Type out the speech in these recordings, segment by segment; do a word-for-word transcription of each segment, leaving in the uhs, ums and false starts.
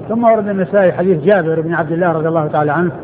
ثم ورد النسائي حديث جابر بن عبد الله رضي الله تعالى عنه،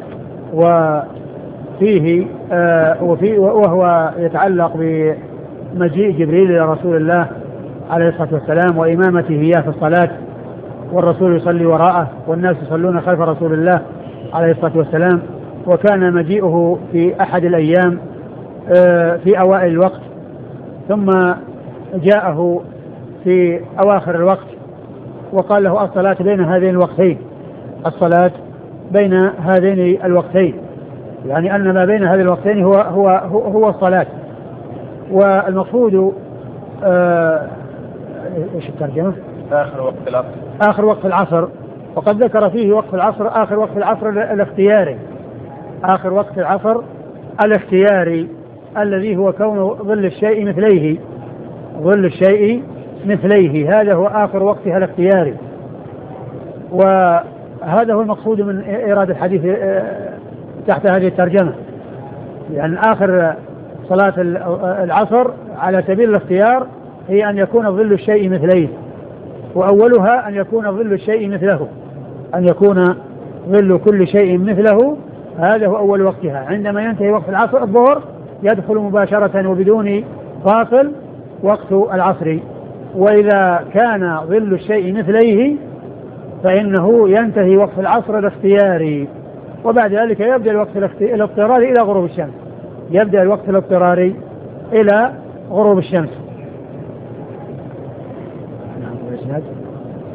وفيه آه وفي وهو يتعلق بمجيء جبريل إلى رسول الله عليه الصلاة والسلام وإمامته إياه في الصلاة، والرسول يصلي وراءه والناس يصلون خلف رسول الله عليه الصلاة والسلام. وكان مجيئه في أحد الأيام آه في أوائل الوقت، ثم جاءه في أواخر الوقت وقال له الصلاة بين هذين الوقتين، الصلاة بين هذين الوقتين، يعني أن ما بين هذين الوقتين هو هو هو, هو الصلاة. والمقصود آه ايش الترجمة؟ آخر وقت العصر. آخر وقت العصر، وقد ذكر فيه وقت العصر آخر وقت العصر الاختياري، آخر وقت العصر الاختياري الذي هو كون ظل الشيء مثليه، ظل الشيء مثليه، هذا هو آخر وقتها الاختياري. وهذا هو المقصود من إيراد الحديث تحت هذه الترجمة، لأن يعني آخر صلاة العصر على سبيل الاختيار هي أن يكون ظل الشيء مثليه، وأولها أن يكون ظل الشيء مثله، أن يكون ظل كل شيء مثله، هذا هو أول وقتها. عندما ينتهي وقت العصر الظهر يدخل مباشرة وبدون فاصل وقت العصر. وإذا كان ظل الشيء مثليه فإنه ينتهي وقت العصر الاختياري، وبعد ذلك يبدأ الوقت الاضطراري إلى غروب الشمس، يبدأ الوقت الاضطراري إلى غروب الشمس.